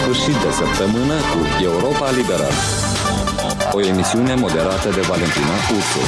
sfârșit de săptămână cu Europa Liberă. O emisiune moderată de Valentina Ursu.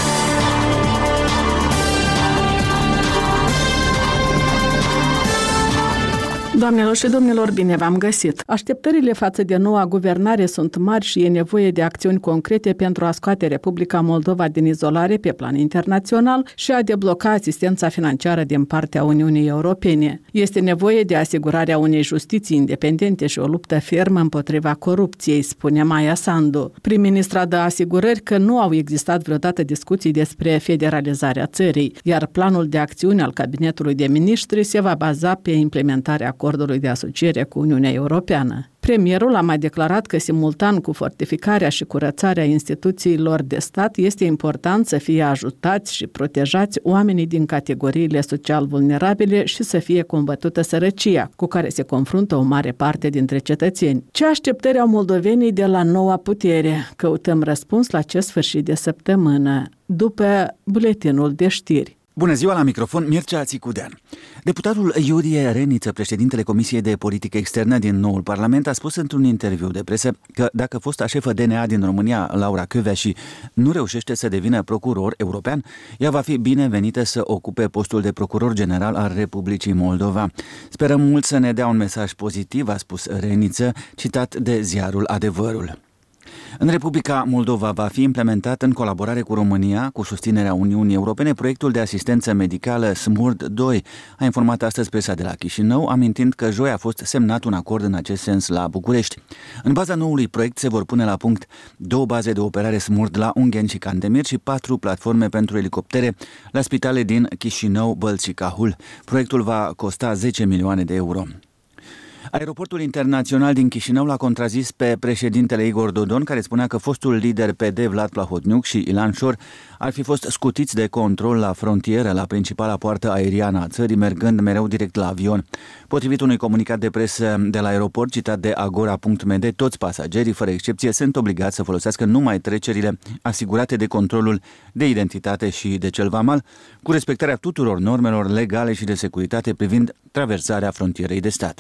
Doamnelor și domnilor, bine v-am găsit! Așteptările față de noua guvernare sunt mari și e nevoie de acțiuni concrete pentru a scoate Republica Moldova din izolare pe plan internațional și a debloca asistența financiară din partea Uniunii Europene. Este nevoie de asigurarea unei justiții independente și o luptă fermă împotriva corupției, spune Maia Sandu. Prim-ministra dă asigurări că nu au existat vreodată discuții despre federalizarea țării, iar planul de acțiune al Cabinetului de Miniștri se va baza pe implementarea acordului de asociere cu Uniunea Europeană. Premierul a mai declarat că simultan cu fortificarea și curățarea instituțiilor de stat este important să fie ajutați și protejați oamenii din categoriile social vulnerabile și să fie combătută sărăcia, cu care se confruntă o mare parte dintre cetățeni. Ce așteptări au moldovenii de la noua putere? Căutăm răspuns la acest sfârșit de săptămână, după buletinul de știri. Bună ziua, la microfon Mircea Țicudean. Deputatul Iurie Reniță, președintele Comisiei de Politică Externă din noul Parlament, a spus într-un interviu de presă că dacă fosta șefă DNA din România, Laura Kövesi, nu reușește să devină procuror european, ea va fi binevenită să ocupe postul de procuror general al Republicii Moldova. Sperăm mult să ne dea un mesaj pozitiv, a spus Reniță, citat de ziarul Adevărul. În Republica Moldova va fi implementat în colaborare cu România, cu susținerea Uniunii Europene, proiectul de asistență medicală SMURD 2, a informat astăzi presa de la Chișinău, amintind că joi a fost semnat un acord în acest sens la București. În baza noului proiect se vor pune la punct 2 baze de operare SMURD la Ungheni și Cantemir și 4 platforme pentru elicoptere la spitale din Chișinău, Bălți și Cahul. Proiectul va costa 10 milioane de euro. Aeroportul internațional din Chișinău l-a contrazis pe președintele Igor Dodon, care spunea că fostul lider PD Vlad Plahotniuc și Ilan Șor ar fi fost scutiți de control la frontieră, la principala poartă aeriană a țării, mergând mereu direct la avion. Potrivit unui comunicat de presă de la aeroport, citat de Agora.md, toți pasagerii, fără excepție, sunt obligați să folosească numai trecerile asigurate de controlul de identitate și de cel vamal, cu respectarea tuturor normelor legale și de securitate privind traversarea frontierei de stat.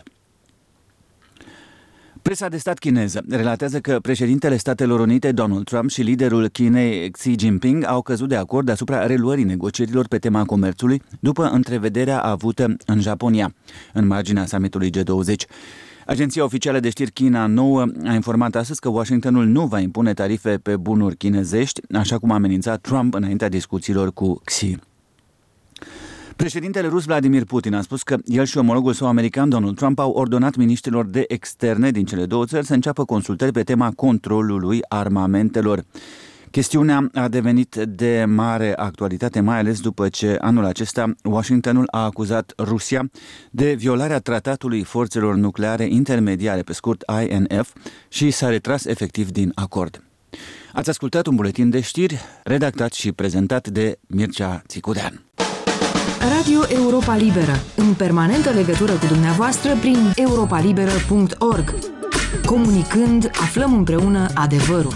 Presa de stat chineză relatează că președintele Statelor Unite, Donald Trump, și liderul Chinei, Xi Jinping, au căzut de acord asupra reluării negocierilor pe tema comerțului după întrevederea avută în Japonia, în marginea summitului G20. Agenția oficială de știri China Nouă a informat astăzi că Washingtonul nu va impune tarife pe bunuri chinezești, așa cum a amenințat Trump înaintea discuțiilor cu Xi. Președintele rus Vladimir Putin a spus că el și omologul său american Donald Trump au ordonat miniștrilor de externe din cele două țări să înceapă consultări pe tema controlului armamentelor. Chestiunea a devenit de mare actualitate, mai ales după ce anul acesta Washingtonul a acuzat Rusia de violarea tratatului forțelor nucleare intermediare, pe scurt INF, și s-a retras efectiv din acord. Ați ascultat un buletin de știri redactat și prezentat de Mircea Țicudean. Radio Europa Liberă, în permanentă legătură cu dumneavoastră prin europalibera.org. Comunicând, aflăm împreună adevărul.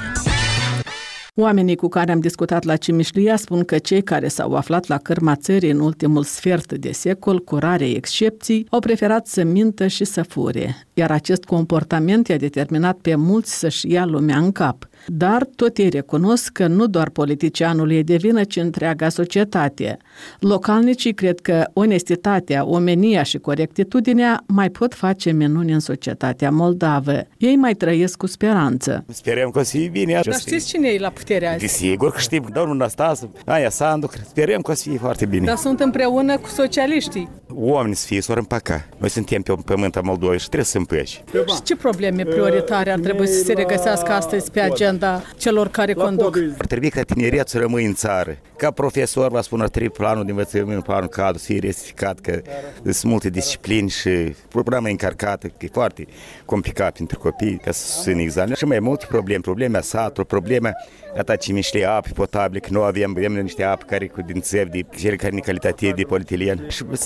Oamenii cu care am discutat la Cimișlia spun că cei care s-au aflat la cârma țării în ultimul sfert de secol, cu rare excepții, au preferat să mintă și să fure, iar acest comportament i-a determinat pe mulți să-și ia lumea în cap. Dar tot ei recunosc că nu doar politicianul e de vină, ci întreaga societate. Localnicii cred că onestitatea, omenia și corectitudinea mai pot face minuni în societatea moldavă. Ei mai trăiesc cu speranță. Sperăm că o să fie bine. Dar știți cine e la putere azi? Desigur că știm, domnul Năstase, Maia Sandu, sperăm că o să fie foarte bine. Dar sunt împreună cu socialiștii. Oamenii să fie, s-or împăca. Noi suntem pe pământul Moldovei și trebuie să împăci. Și ce probleme prioritare ar trebui să se regăsească astăzi pe agenda celor care conduc? Ar trebui ca tineretul să rămâi în țară. Ca profesor, vă spun, ar trebui planul de învățământ, planul cadru să fie restificat, că sunt multe discipline și programa încărcată, că e foarte complicat pentru copii ca să susțină examen. Și mai multe probleme, problema satului, problema gata Cimișlia, apă potabile, că nu avem niște apă care cu din țevi, de cele care în calitate de polietilen. Și sunt probleme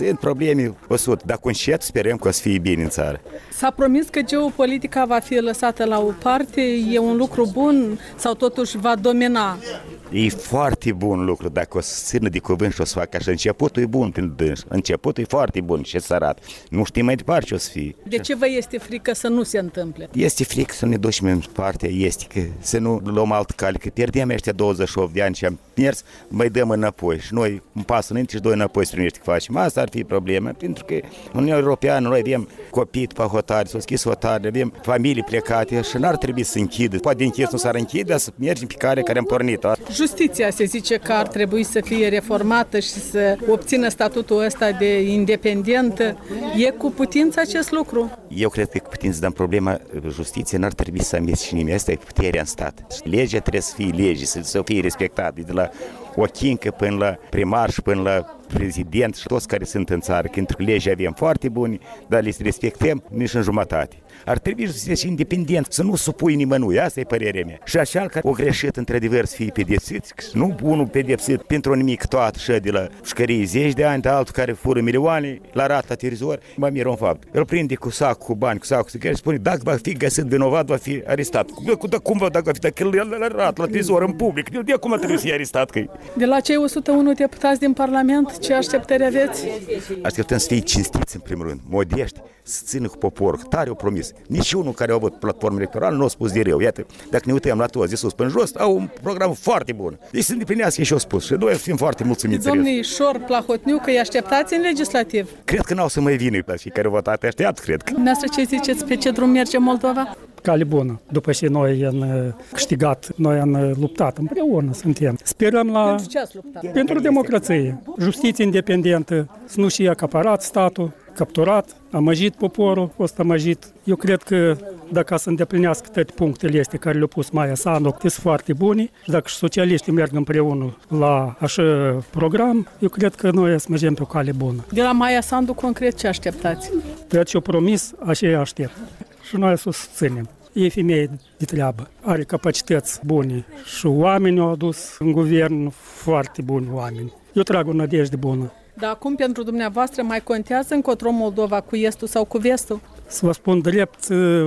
probleme 100, dar concet sperăm că o să fie bine în țară. S-a promis că geopolitica va fi lăsată la o parte, e un lucru bun sau totuși va domina? E foarte bun lucru dacă o să țină de cuvânt și o să facă așa. Începutul e bun pentru dâns, începutul e foarte bun și să arată. Nu știm mai departe ce o să fie. De ce vă este frică să nu se întâmple? Este frică să ne ducem în partea estică, să nu luăm altă cale, că pierdem ăștia 28 de ani și am mers, mai dăm înapoi și noi un pas înainte și doi înapoi să primești că facem. Asta ar fi problema, pentru că în Uniunea Europeană noi avem copii pe hotare, s-au schis hotare, avem familii plecate și n-ar trebui să închidă. Poate închis nu s-ar închide, dar să mergem pe care am pornit. Justiția se zice că ar trebui să fie reformată și să obțină statutul ăsta de independentă. E cu putință acest lucru? Eu cred că e cu putință, dar problema justiției n-ar trebui să amestece nimeni. Asta e puterea în stat. Legea trebuie să fie lege, să fie respectată de la o chincă până la primar și până la prezident și toți care sunt în țară. Pentru că legea avem foarte bune, dar le respectăm nici în jumătate. Ar trebui să fie și independent, să nu supui nimănui, asta e părerea mea. Și așa că o greșit într-adevăr să fie pedepsit, nu unul pedepsit pentru nimic toată și de la șcării 10 de ani, de altul care fură milioane, la rata terizor, mă miră un fapt. El prinde cu sac, cu bani, cu sac, cu sigare și spune, dacă va fi găsit vinovat, va fi arestat. Cum va, dacă va fi, dacă el la rat, la terizor, în public, de acum trebuie să fie arestat. De la cei 101 deputați din Parlament, ce așteptări aveți? Așteptăm să fie cinstiți în primul rând, modești, să țină cu poporul, tare au promis. Nici unul care a avut platformă electorală nu a spus de rău. Iată, dacă ne uităm la toți de sus până jos, au un program foarte bun. Deci să îndeplinească și au spus. Și noi fim foarte mulțumiți. Domnii Șor, Plahotniuc, îi așteptați în legislativ? Cred că n-au să mai vină pe cei care au votat, aștept, cred. Dumneavoastră ce ziceți, pe ce drum merge Moldova? Cale bună. După ce noi am câștigat, noi am luptat împreună, suntem. Sperăm la... Pentru ce ați luptat? Pentru democrație. Justiție independentă, să nu și acaparat statul, capturat, amăjit poporul, a fost amăjit. Eu cred că dacă să îndeplinească toate punctele astea care le-a pus Maia Sandu, sunt foarte bune și dacă și socialiștii merg împreună la așa program, eu cred că noi să mergem pe o cale bună. De la Maia Sandu, concret, ce așteptați? Tot ce-a promis, așa aștept. Și noi să o susținem. E femeie de treabă, are capacități bune și oamenii au adus în guvern foarte buni oameni. Eu trag o nădejde bună. Dar acum pentru dumneavoastră mai contează încotro Moldova, cu estul sau cu vestul? Să vă spun drept,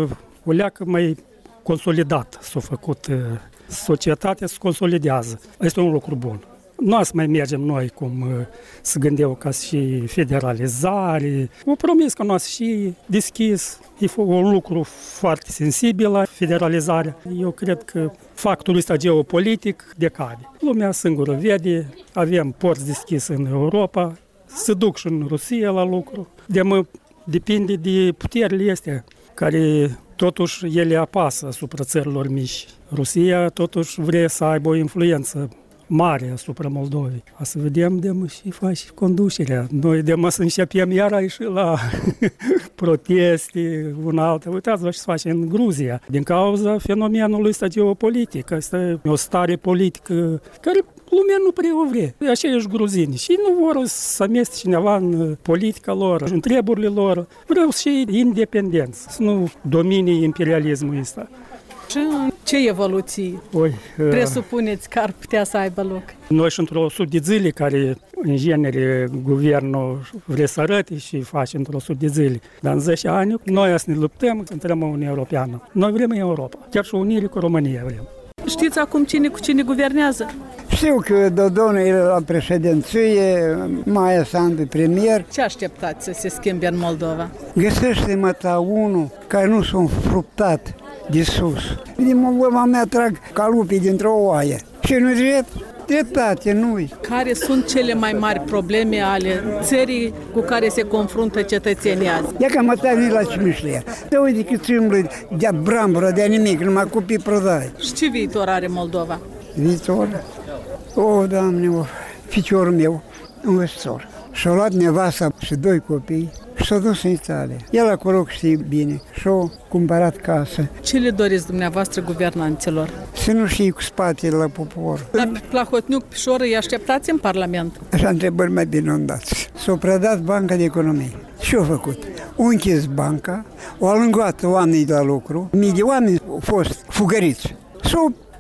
o leacă mai consolidată s-a făcut. Societatea se consolidează. Este un lucru bun. Nu să mai mergem noi cum se gândeau ca și federalizare. O promis că nu o să și deschis. E un lucru foarte sensibil la federalizare. Eu cred că factorul ăsta geopolitic decade. Lumea singură vede, avem porți deschise în Europa, se duc și în Rusia la lucru. Depinde de puterile astea, care totuși ele apasă asupra țărilor mici. Rusia totuși vrea să aibă o influență mare asupra Moldovei. O să vedem de și face conducerea. Noi de să începem iar aici la proteste, una altă. Uitați-vă ce se face în Gruzia. Din cauza fenomenului ăsta geopolitic. Asta e o stare politică care lumea nu prea o vrea. Aceiași gruzini. Și nu vor să amestece cineva în politica lor, în treburile lor. Vreau și independență, să nu domine imperialismul ăsta. Și ce evoluții presupuneți că ar putea să aibă loc? Noi și într-o 100 de zile care, în genere, guvernul vrea să arăte și face într-o 100 de zile. Dar în 10 ani, noi să ne luptăm să intrăm în Uniunea Europeană. Noi vrem Europa. Chiar și unire cu România vrem. Știți acum cine cu cine guvernează? Știu că Dodon e la președinție, Maia Sandu premier. Ce așteptați să se schimbe în Moldova? Găsește-mă ta unul care nu sunt fruptat de sus. Din Moldova mea trag calupii dintr-o oaie. Și nu drept? Dreptate, nu-i. Care sunt cele mai mari probleme ale țării cu care se confruntă cetățenii azi? Ia că mă tăi la cimișlea. Te uite că țimblă de brambură, de nimic, numai copii prădai. Și ce viitor are Moldova? Viitor? O, Doamne, ficiorul meu, învățător. Și-a luat nevasta și 2 copii și s-a dus în Italia. El acolo știe bine și-a cumpărat casă. Ce le doriți dumneavoastră guvernanților? Să nu știe cu spatele la popor. La Plahotniuc, Pișor, îi așteptați în Parlament? Așa întrebări mai bine o dați. S-a predat Banca de Economie. Ce-a făcut? O închis banca, o alungat oamenii de la lucru, mii de oameni au fost fugăriți. S-au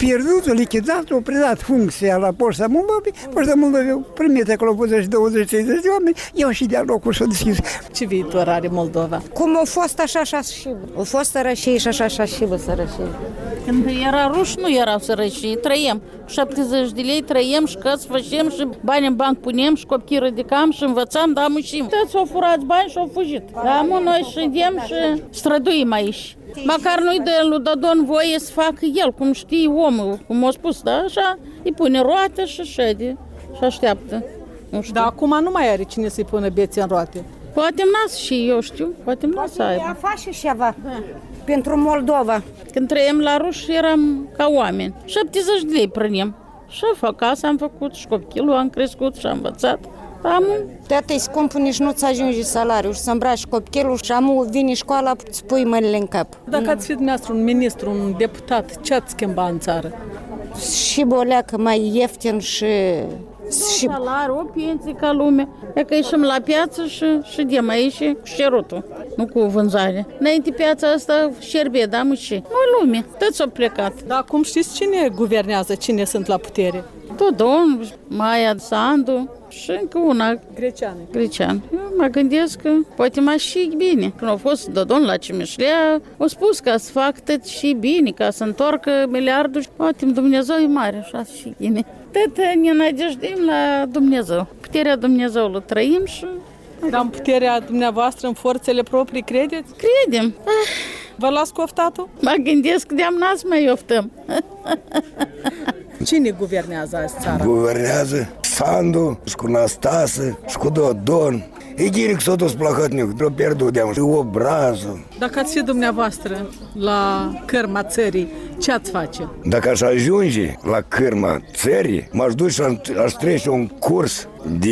pierdut, lichidat, o predat funcția la Poșta Moldovei. Poșta Moldovei primite acolo 20-30 de oameni, iau și de locul s-a deschis. Ce viitor are Moldova? Cum a fost așa și a fost sărășie și așa și sărășie. Când era ruși, nu erau sărășii, trăiem. 70 de lei trăiem și căți facem și bani în banc punem și copii ridicam și învățam, dar mușim. Toți au furat bani și au fugit. Dar noi ședem și străduim aici. Măcar nu-i dă lui Dodon voie să facă el, cum știe omul, cum a spus, da? Așa, îi pune roate și șede și așteaptă. Dar acum nu mai are cine să-i pună bețe în roate. Poate n-as și eu știu, poate n-as să aibă. Ea face ceva pentru Moldova. Când trăiem la ruși eram ca oameni. 70 de lei prănem. Și acasă am făcut și copilul am crescut și am învățat. Tata-i scumpul, nici nu-ți ajunge salariul și să îmbraci copilul și amul vine școala, îți pui mâinile în cap. Dacă ați fi dumneavoastră un ministru, un deputat, ce ați schimba în țară? Și boleacă mai ieftin și salariu, o pensie ca lume. E că ieșim la piață și dăm aici cu șerutul, nu cu vânzare. Înainte piața asta șerbe, da, mă și. Nu lume, toți au plecat. Dar acum știți cine guvernează, cine sunt la putere? Dodon, Maia Sandu și încă una. Grecean. Eu mă gândesc că poate mai și bine. Când a fost Dodon la Cimișlea, a spus că să fac tot și bine, ca să întoarcă miliardul. Poate Dumnezeu e mare, așa și bine. Tot ne nădejdim la Dumnezeu. Puterea Dumnezeului trăim și... Dar în puterea dumneavoastră, în forțele proprii, credeți? Credem. Vă las coftatul? Mă gândesc că de-am n-ați mai oftăm. Cine guvernează azi țara? Guvernează Sandu, și cu Năstase, și cu Dodon. E ghiric s-a dus plăhătnic, trebuie pierdut de-am și obrazul. Dacă ați fi dumneavoastră la cârma țării, ce ați face? Dacă aș ajunge la cârma țării, m-aș duce și aș trece un curs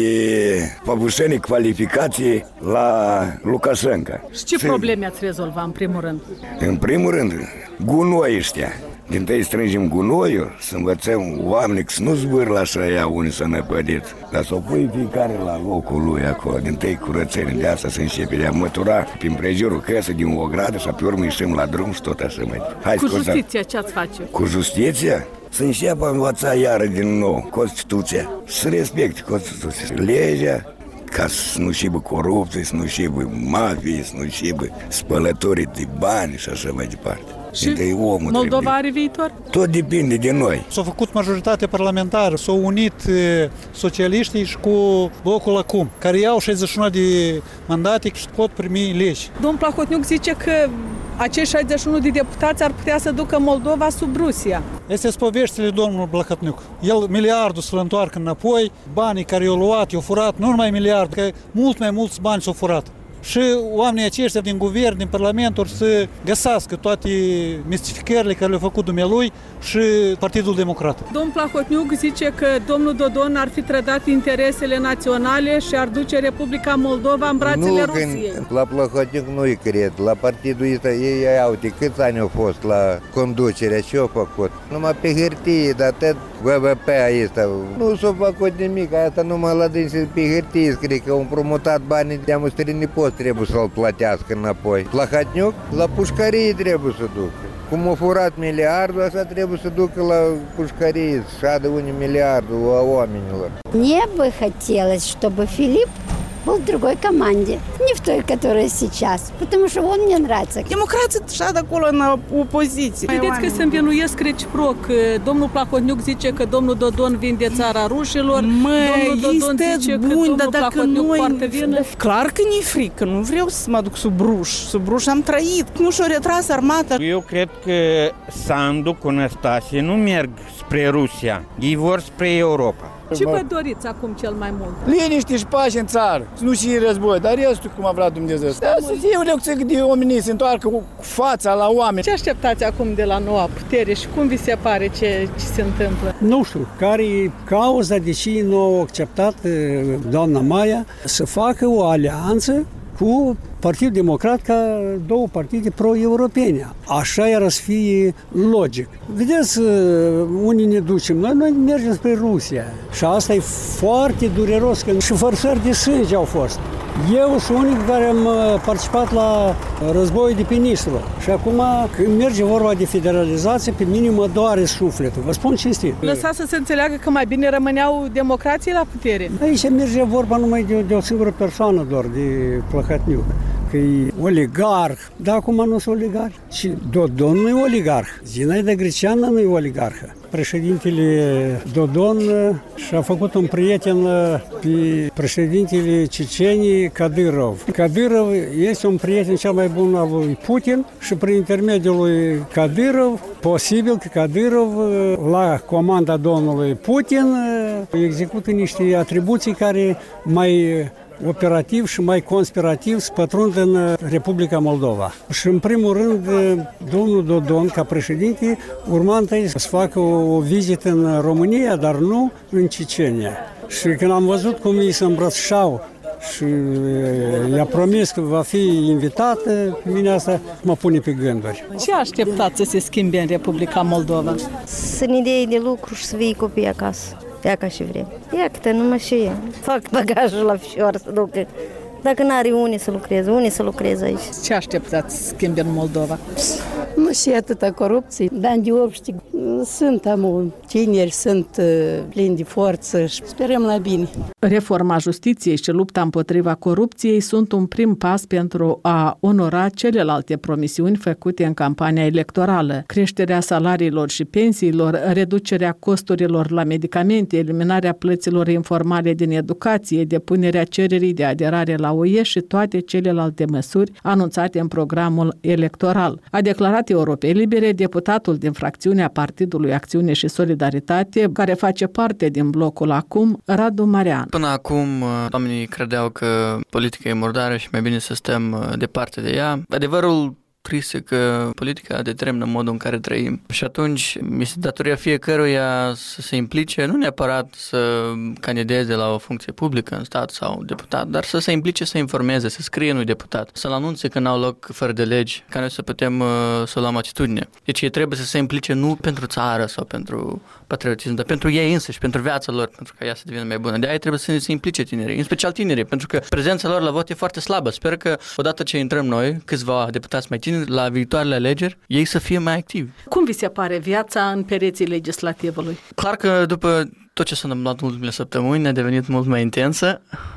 de păbușenii calificații la Lukashenko. Și ce probleme ați rezolva în primul rând? În primul rând, gunoi ăștia. Din tăi strângem gunoiul, să învățăm oamenii să nu zvârlă așa ea unii să năpădiți, dar să o pui fiecare la locul lui acolo, din tăi curățenii, de asta să începe de a mătura prin prejurul căsă din o gradă și pe urmă ieșim la drum și tot așa mai. Cu justiția ce ați face? Cu justiția? Să înceapă a învăța iară din nou Constituția, să respecte Constituția, legea, ca să nu șibă corupție, să nu șibă mafie, să nu șibă spălătorii de bani și așa mai departe. Și Moldova are viitor? Tot depinde de noi. S-a făcut majoritate parlamentară, s-au unit socialiștii și cu blocul acum, care iau 61 de mandate și pot primi legi. Domnul Plahotniuc zice că acești 61 de deputați ar putea să ducă Moldova sub Rusia. Este poveștile domnului Plahotniuc. El miliardul să-l întoarcă înapoi, banii care i-au luat, i-au furat, nu numai miliard, că mult mai mulți bani s-au furat. Și oamenii aceștia din guvern, din parlament, or să găsească toate mistificările care le-au făcut dumnealui și Partidul Democrat. Domnul Plahotniuc zice că domnul Dodon ar fi trădat interesele naționale și ar duce Republica Moldova în brațele Rusiei. La Plahotniuc nu-i cred. La partidul ăsta ei au câți ani au fost la conducerea, ce au făcut? Numai pe hârtie, dar tot VVP ăsta. Nu s-a făcut nimic, asta numai la dânsi pe hârtie scrie că au împrumutat banii de-a străinii trebuie să-l plătească înapoi. Plahotniuc la pușcărie trebuie să ducă. Cum a furat miliardul, așa trebuie să ducă la pușcărie, să șadă unii miliardul a oamenilor. Мне бы хотелось, чтобы Филипп был в другой команде, не в той, которая сейчас, потому что он мне нравится. Democrații șadă acolo în opoziție. Vedeți că se învinuiesc reciproc. Domnul Plahotniuc zice că domnul Dodon vinde țara rușilor, domnul Dodon zice că domnul Plahotniuc poartă vină. Clar că nu-i frică, nu vreau să mă duc sub Ruș. Sub Ruș am trăit, nu și-o retras armata. Eu cred că Sandu cu Năstase nu merg spre Rusia, ei vor spre Europa. Ce vă doriți acum cel mai mult? Liniște și pace în țară, nu și război, dar restul cum a vrea Dumnezeu. Să fie o lecție de oamenii, să întoarcă cu fața la oameni. Ce așteptați acum de la noua putere și cum vi se pare ce se întâmplă? Nu știu, care e cauza de ce nu au acceptat doamna Maia să facă o alianță cu Partidul Democrat ca două partide pro-europene. Așa era să fie logic. Vedeți, unii ne ducem, noi mergem spre Rusia. Și asta e foarte dureros, că și vărsări de sânge au fost. Eu sunt unic care am participat la războiul de pe Nistru. Și acum, când merge vorba de federalizație, pe mine mă doare sufletul. Vă spun cinstit. Lăsați să se înțeleagă că mai bine rămâneau democrații la putere. Aici merge vorba numai de o singură persoană doar, de Plăcătniuc. Că e oligarh, dar acum nu sunt oligarhi. Și Dodon nu e oligarh, Zinaida Greceanu nu e oligarhă. Președintele Dodon și-a făcut un prieten pe președintele Ceceniei Kadyrov. Kadyrov este un prieten cel mai bun al lui Putin și prin intermediul lui Kadyrov, posibil că Kadyrov, la comanda domnului Putin, execută niște atribuții care mai operativ și mai conspirativ să pătrund în Republica Moldova. Și în primul rând, domnul Dodon, ca președinte, urma întâi să facă o vizită în România, dar nu în Cecenia. Și când am văzut cum ei se îmbrățișau și i-a promis că va fi invitată, pe mine asta mă pune pe gânduri. Ce așteptați să se schimbe în Republica Moldova? Să ne dea de lucru și să vii copiii acasă. Ia ca și vrem. Ia câte numai și eu. Fac bagajul la fișoară să ducă. Dacă n-are unii să lucreze aici. Ce așteptați să schimbe în Moldova? Nu și atâta corupție. Bani de obști sunt, tineri, sunt plini de forță și sperăm la bine. Reforma justiției și lupta împotriva corupției sunt un prim pas pentru a onora celelalte promisiuni făcute în campania electorală. Creșterea salariilor și pensiilor, reducerea costurilor la medicamente, eliminarea plăților informale din educație, depunerea cererii de aderare la UE și toate celelalte măsuri anunțate în programul electoral. A declarat Europei Libere deputatul din fracțiunea Partidului Acțiune și Solidaritate, care face parte din blocul Acum, Radu Marian. Până acum, oamenii credeau că politica e murdară și mai bine să stăm departe de ea. Adevărul triste că politica determină modul în care trăim. Și atunci este datoria fiecăruia să se implice, nu neapărat să candideze la o funcție publică în stat sau deputat, dar să se implice, să informeze, să scrie unui deputat, să-l anunțe când au loc fără de legi, ca noi să putem să luăm atitudine. Deci ei trebuie să se implice nu pentru țară sau pentru patriotism, dar pentru ei însăși, pentru viața lor, pentru ca ea să devină mai bună. De aia trebuie să se implice tinerii, în special tinerii, pentru că prezența lor la vot e foarte slabă. Sper că odată ce intrăm noi, câțiva deputați mai tineri, la viitoarele alegeri, ei să fie mai activi. Cum vi se pare viața în pereții legislativului? Clar că după tot ce s-a întâmplat în ultimele săptămâni a devenit mult mai intensă.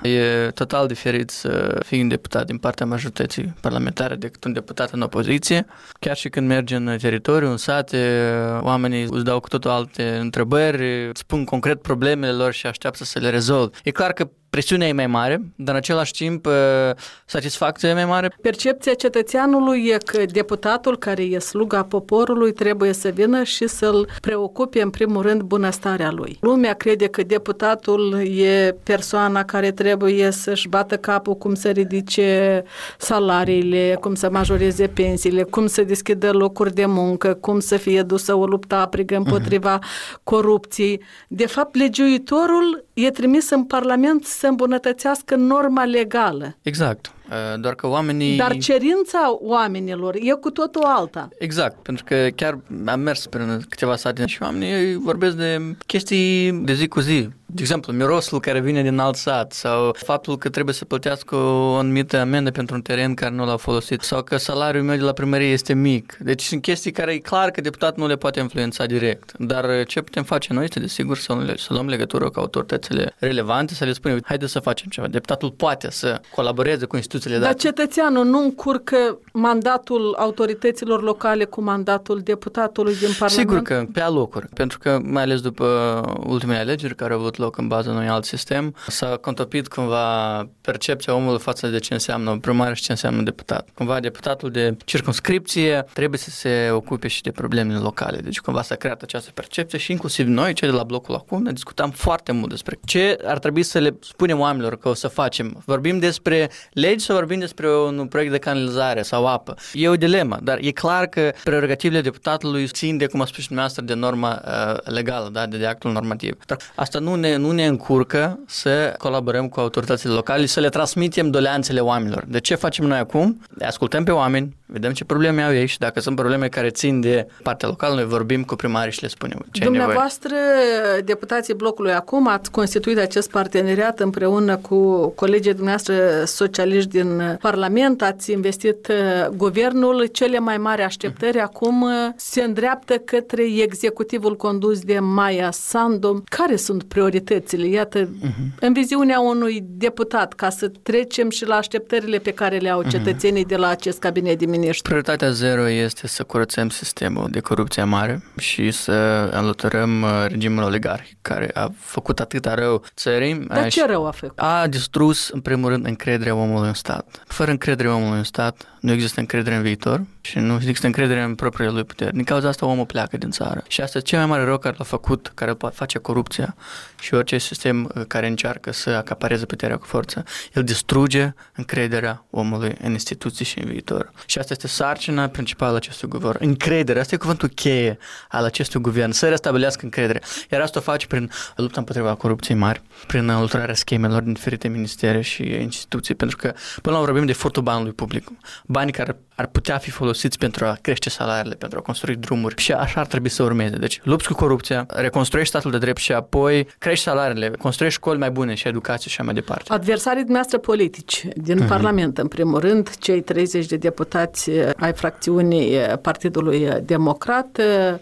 E total diferit să fii un deputat din partea majorității parlamentare decât un deputat în opoziție. Chiar și când mergi în teritoriu, în sate, oamenii îți dau cu totul alte întrebări, spun concret problemele lor și așteaptă să le rezolvi. E clar că presiunea e mai mare, dar în același timp satisfacția e mai mare. Percepția cetățeanului e că deputatul care e sluga poporului trebuie să vină și să-l preocupe în primul rând bunăstarea lui. Lumea crede că deputatul e persoana care trebuie să-și bată capul cum să ridice salariile, cum să majoreze pensiile, cum să deschidă locuri de muncă, cum să fie dusă o luptă aprigă împotriva corupției. De fapt, legiuitorul e trimis în Parlament să îmbunătățească norma legală. Exact. Doar că oamenii... Dar cerința oamenilor e cu totul alta. Exact, pentru că chiar am mers prin câteva sate și oamenii vorbesc de chestii de zi cu zi. De exemplu, mirosul care vine din alt sat sau faptul că trebuie să plătească o anumită amendă pentru un teren care nu l-a folosit sau că salariul meu de la primărie este mic. Deci sunt chestii care e clar că deputatul nu le poate influența direct. Dar ce putem face noi este, desigur, să luăm legătură cu autoritățile relevante, să le spunem, haide să facem ceva. Deputatul poate să colaboreze cu instituțiile date. Dar cetățeanul nu încurcă mandatul autorităților locale cu mandatul deputatului din Parlament? Sigur că pe alocuri, pentru că mai ales după ultimele alegeri care au avut loc în baza unui alt sistem, s-a contopit cumva percepția omului față de ce înseamnă un primar și ce înseamnă deputat. Cumva deputatul de circumscripție trebuie să se ocupe și de problemele locale. Deci cumva s-a creat această percepție și inclusiv noi, cei de la blocul Acum, ne discutam foarte mult despre ce ar trebui să le spunem oamenilor că o să facem. Vorbim despre legi sau vorbim despre un proiect de canalizare sau apă. E o dilemă, dar e clar că prerogativele deputatului țin de, cum a spus și dumneavoastră, de norma legală, da? de actul normativ. Dar asta nu ne încurcă să colaborăm cu autoritățile locale, să le transmitem doleanțele oamenilor. De ce facem noi acum? Le ascultăm pe oameni, vedem ce probleme au ei și dacă sunt probleme care țin de partea locală, noi vorbim cu primarii și le spunem ce Dumneavoastră, deputații blocului acum, ați constituit acest parteneriat împreună cu colegii dumneavoastră socialiști din Parlament, ați investit guvernul, cele mai mari așteptări acum se îndreaptă către executivul condus de Maia Sandu. Care sunt prioritățile? Iată, în viziunea unui deputat, ca să trecem și la așteptările pe care le au cetățenii de la acest cabinet de miniștri. Prioritatea zero este să curățăm sistemul de corupție mare și să înlăturăm regimul oligarhic care a făcut atâta rău țării. Dar ce rău a făcut? A distrus, în primul rând, încrederea omului în stat. Fără încredere omului în stat, nu există încredere în viitor și nu există încredere în propriile lui puteri. Din cauza asta omul pleacă din țară. Și asta e cel mai mare rău care l-a făcut, care îl face corupția și orice sistem care încearcă să acapareze puterea cu forță. El distruge încrederea omului în instituții și în viitor. Și asta este sarcina principală a acestui guvern. Încredere. Asta e cuvântul cheie al acestui guvern. Să restabilească încredere. Iar asta o face prin lupta împotriva corupției mari, prin înlăturarea schemelor din diferite ministere și instituții. Pentru că până la urmă vorbim de furtul banului public. Bani care ar putea fi folosiți pentru a crește salariile, pentru a construi drumuri și așa ar trebui să urmeze. Deci lupți cu corupția, reconstruiești statul de drept și apoi crești salariile, construiești școli mai bune și educație și așa mai departe. Adversarii dumneavoastră politici din Parlament, în primul rând, cei 30 de deputați ai fracțiunii Partidului Democrat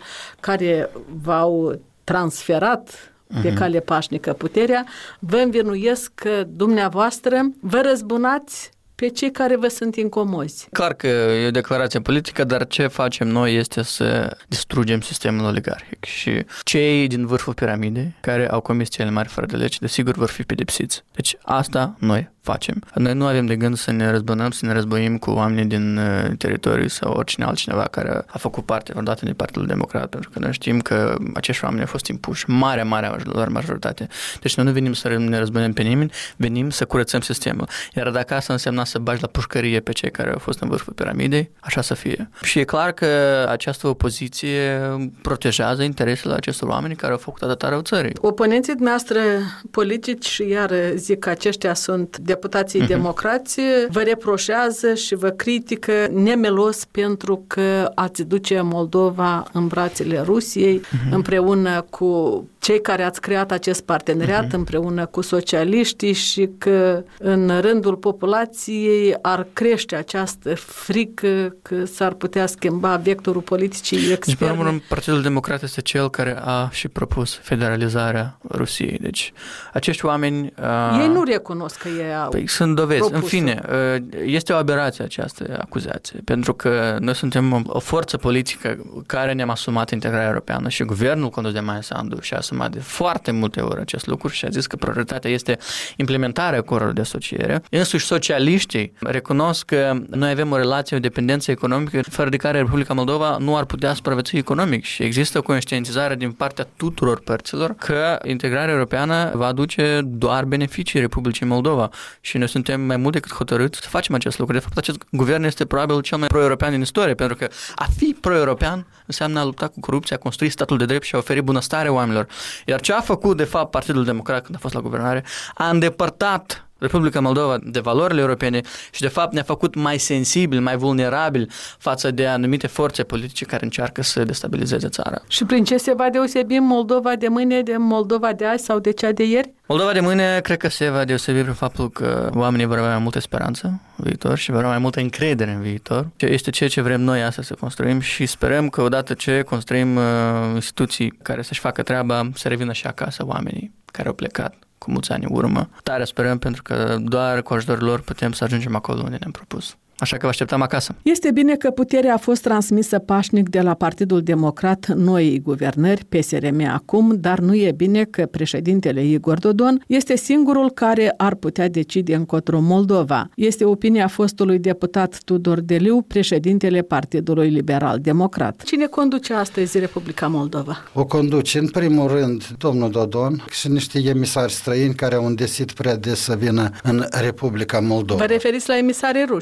care v-au transferat pe cale pașnică puterea, vă învinuiesc că dumneavoastră vă răzbunați pe cei care vă sunt incomozi. Clar că e o declarație politică, dar ce facem noi este să distrugem sistemul oligarhic și cei din vârful piramidei care au comis cele mari fără de lege, desigur vor fi pedepsiți. Deci asta noi facem. Noi nu avem de gând să ne răzbunăm, să ne războim cu oamenii din teritorii sau oricine altcineva care a făcut parte vreodată din Partidul Democrat, pentru că noi știm că acești oameni au fost impuși, marea lor majoritate. Deci noi nu venim să ne răzbunim pe nimeni, venim să curățăm sistemul. Iar dacă asta însemna să bagi la pușcărie pe cei care au fost în vârful piramidei, așa să fie. Și e clar că această opoziție protejează interesele acestor oameni care au făcut atâta rău țării. Oponenții dumneavoastră politici, și iar zic că aceștia sunt deputații democrați, vă reproșează și vă critică nemelos pentru că ați duce Moldova în brațele Rusiei, împreună cu cei care ați creat acest parteneriat, împreună cu socialiștii, și că în rândul populației ar crește această frică că s-ar putea schimba vectorul politicii externe. Deci, pe urmă, Partidul Democrat este cel care a și propus federalizarea Rusiei. Deci, acești oameni... Ei nu recunosc că ei au sunt dovezi. propus-o. În fine, este o aberație această acuzație, pentru că noi suntem o forță politică care ne-am asumat integrarea europeană și guvernul condus de Maia Sandu și-a asumat de foarte multe ori acest lucru și a zis că prioritatea este implementarea acordului de asociere. Însuși socialiștii recunosc că noi avem o relație, o dependență economică fără de care Republica Moldova nu ar putea supraviețui economic și există o conștientizare din partea tuturor părților că integrarea europeană va aduce doar beneficii Republicii Moldova și noi suntem mai mult decât hotărâți să facem acest lucru. De fapt, acest guvern este probabil cel mai pro-european din istorie, pentru că a fi pro-european înseamnă a lupta cu corupția, a construi statul de drept și a oferi bunăstare oamenilor. Iar ce a făcut, de fapt, Partidul Democrat când a fost la guvernare, a îndepărtat Republica Moldova de valorile europene și, de fapt, ne-a făcut mai sensibil, mai vulnerabil față de anumite forțe politice care încearcă să destabilizeze țara. Și prin ce se va deosebi Moldova de mâine de Moldova de azi sau de cea de ieri? Moldova de mâine cred că se va deosebi prin faptul că oamenii vor avea mai multă speranță în viitor și vor avea mai multă încredere în viitor. Este ceea ce vrem noi astăzi să construim și sperăm că odată ce construim instituții care să-și facă treaba, să revină și acasă oamenii care au plecat cu mulți ani în urmă. Tare sperăm, pentru că doar cu ajutorul lor putem să ajungem acolo unde ne-am propus. Așa că vă așteptăm acasă. Este bine că puterea a fost transmisă pașnic de la Partidul Democrat noii guvernări, PSRM acum, dar nu e bine că președintele Igor Dodon este singurul care ar putea decide încotro Moldova. Este opinia fostului deputat Tudor Deliu, președintele Partidului Liberal Democrat. Cine conduce astăzi Republica Moldova? O conduce, în primul rând, domnul Dodon și niște emisari străini care au îndesit prea des să vină în Republica Moldova. Vă referiți la emisarii ruși? Mă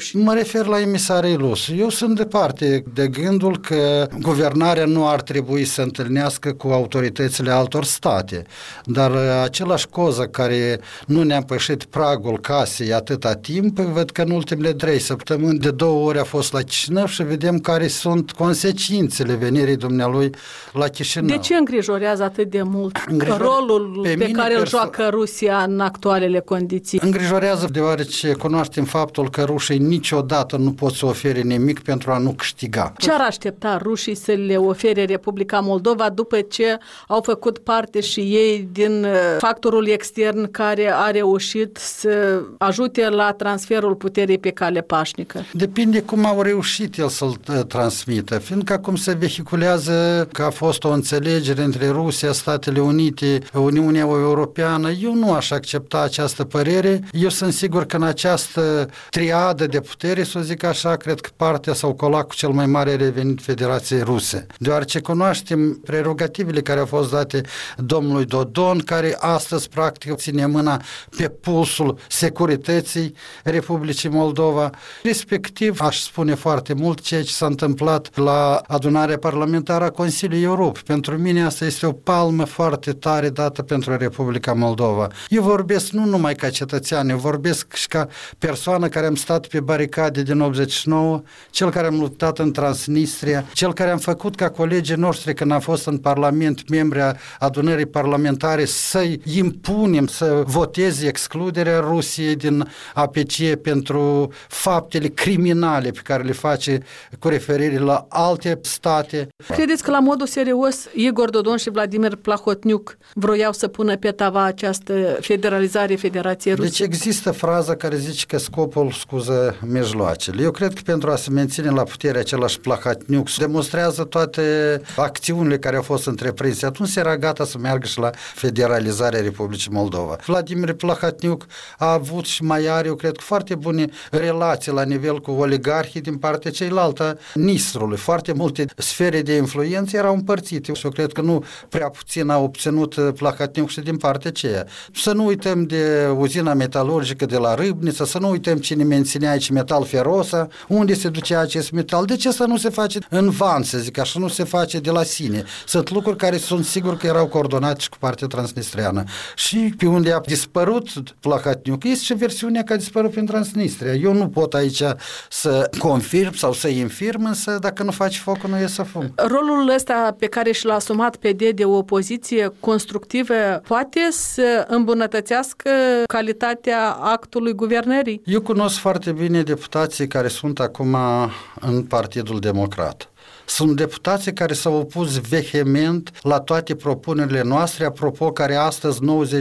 refer la emisarii ruși. Eu sunt departe de gândul că guvernarea nu ar trebui să întâlnească cu autoritățile altor state, dar același coză care nu ne-a pășit pragul casei atâta timp, văd că în ultimele 3 săptămâni de 2 ori a fost la Chișinău și vedem care sunt consecințele venirii dumnealui la Chișinău. De ce îngrijorează atât de mult rolul pe care îl joacă Rusia în actualele condiții? Îngrijorează deoarece cunoaștem faptul că rușii niciodată nu pot să ofere nimic pentru a nu câștiga. Ce ar aștepta rușii să le ofere Republica Moldova după ce au făcut parte și ei din factorul extern care a reușit să ajute la transferul puterii pe cale pașnică? Depinde cum au reușit el să-l transmită, fiindcă acum se vehiculează că a fost o înțelegere între Rusia, Statele Unite, Uniunea Europeană. Eu nu aș accepta această părere. Eu sunt sigur că în această triadă de putere, să zic așa, cred că partea sau colacul cel mai mare a revenit Federației Ruse. Deoarece cunoaștem prerogativele care au fost date domnului Dodon, care astăzi practic ține mâna pe pulsul securității Republicii Moldova. Respectiv, aș spune foarte mult ceea ce s-a întâmplat la adunarea parlamentară a Consiliului Europei. Pentru mine asta este o palmă foarte tare dată pentru Republica Moldova. Eu vorbesc nu numai ca cetățean, eu vorbesc și ca persoană care am stat pe baricade din 89, cel care am luptat în Transnistria, cel care am făcut ca colegii noștri când am fost în Parlament, membri a adunării parlamentare, să-i impunem să voteze excluderea Rusiei din APC pentru faptele criminale pe care le face cu referire la alte state. Credeți că la modul serios Igor Dodon și Vladimir Plahotniuc vroiau să pună pe tava această federalizare Federației Rusiei? Deci există fraza care zice că scopul scuză mijloacele. Eu cred că pentru a se menține la putere același Plahotniuc demonstrează toate acțiunile care au fost întreprinse. Atunci era gata să meargă și la federalizarea Republicii Moldova. Vladimir Plahotniuc a avut și mai are, eu cred, foarte bune relații la nivel cu oligarhii din partea cealaltă Nistrului. Foarte multe sfere de influență erau împărțite și eu cred că nu prea puțin a obținut Plahotniuc și din partea aceea. Să nu uităm de uzina metalurgică de la Râbnița, să nu uităm cine menținea aici Metal Ferosa, unde se ducea acest metal. De ce să nu se face în van, să zic așa, nu se face de la sine? Sunt lucruri care sunt sigur că erau coordonate și cu partea transnistreană. Și pe unde a dispărut Plahotniuc, este și versiunea că a dispărut prin Transnistria. Eu nu pot aici să confirm sau să infirm, însă dacă nu faci focul, nu e să fum. Rolul ăsta pe care și l-a asumat PD de o opoziție constructivă poate să îmbunătățească calitatea actului guvernării? Eu cunosc foarte bine deputații care sunt acum în Partidul Democrat. Sunt deputații care s-au opus vehement la toate propunerile noastre, apropo, care astăzi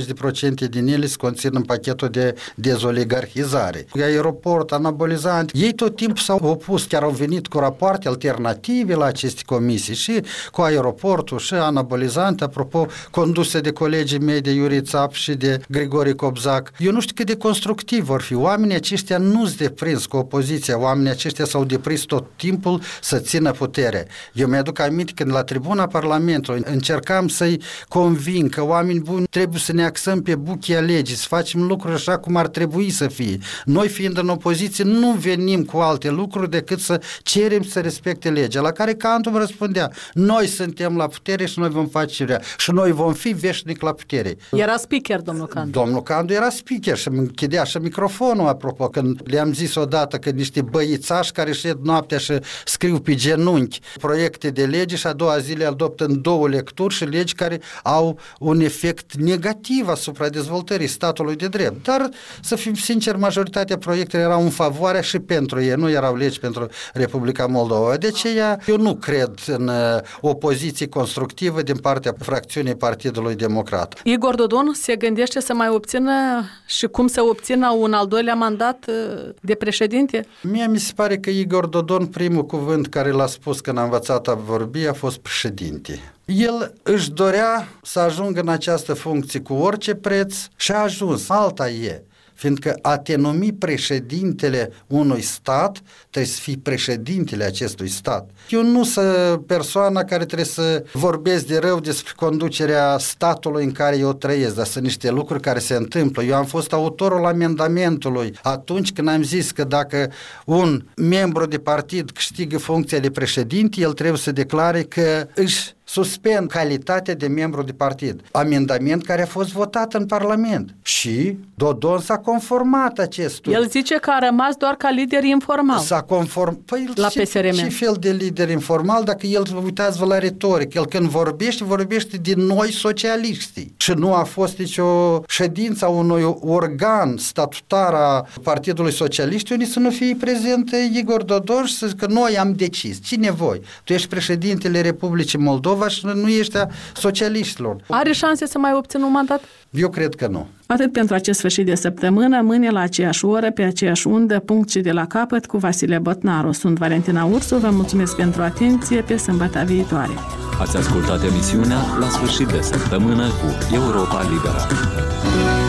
90% din ele se conțin în pachetul de dezoligarhizare. Aeroport, anabolizant, ei tot timpul s-au opus, chiar au venit cu rapoarte alternative la aceste comisii și cu aeroportul și anabolizant, apropo, conduse de colegii mei de Iuri Țap și de Grigori Cobzac. Eu nu știu cât de constructiv vor fi. Oamenii aceștia nu-s deprins cu opoziția, oamenii aceștia s-au deprins tot timpul să țină putere. Eu mi-aduc aminte când la tribuna Parlamentului încercam să-i convin că oameni buni trebuie să ne axăm pe buchia legii, să facem lucruri așa cum ar trebui să fie. Noi fiind în opoziție nu venim cu alte lucruri decât să cerem să respecte legea, la care Cantu răspundea: noi suntem la putere și noi vom face ce vrea și noi vom fi veșnic la putere. Era speaker, domnul Cantu. Domnul Cantu era speaker și îmi închidea și microfonul, apropo, când le-am zis odată că niște băițași care șed noaptea și scriu pe genunchi proiecte de lege și a doua zi le adoptă în 2 lecturi și legi care au un efect negativ asupra dezvoltării statului de drept. Dar, să fim sinceri, majoritatea proiectelor erau în favoarea și pentru ei, nu erau legi pentru Republica Moldova. De aceea, eu nu cred în opoziție constructivă din partea fracțiunii Partidului Democrat. Igor Dodon se gândește să mai obțină și cum să obțină un al doilea mandat de președinte? Mie mi se pare că Igor Dodon, primul cuvânt care l-a spus când a învățat a vorbi, a fost președinte. El își dorea să ajungă în această funcție cu orice preț și a ajuns. Alta e. fiindcă a te numi președintele unui stat, trebuie să fii președintele acestui stat. Eu nu sunt persoana care trebuie să vorbesc de rău despre conducerea statului în care eu trăiesc, dar sunt niște lucruri care se întâmplă. Eu am fost autorul amendamentului atunci când am zis că dacă un membru de partid câștigă funcția de președinte, el trebuie să declare că își suspend calitatea de membru de partid. Amendament care a fost votat în Parlament. Și Dodon s-a conformat acestui. El zice că a rămas doar ca lider informal. S-a conformat. Păi la PSRM. Ce fel de lider informal dacă el, uitați-vă la retoric, el când vorbește din noi socialiștii. Și nu a fost nicio ședință a unui organ statutar a Partidului Socialist unde să nu fie prezent Igor Dodon și să zică că noi am decis. Cine voi? Tu ești președintele Republicii Moldova și nu ești a socialiștilor. Are șanse să mai obțină un mandat? Eu cred că nu. Atât pentru acest sfârșit de săptămână, mâine la aceeași oră, pe aceeași undă, punct și de la capăt cu Vasile Botnaru. Sunt Valentina Ursu, vă mulțumesc pentru atenție, pe sâmbătă viitoare. Ați ascultat emisiunea La sfârșit de săptămână cu Europa Liberă.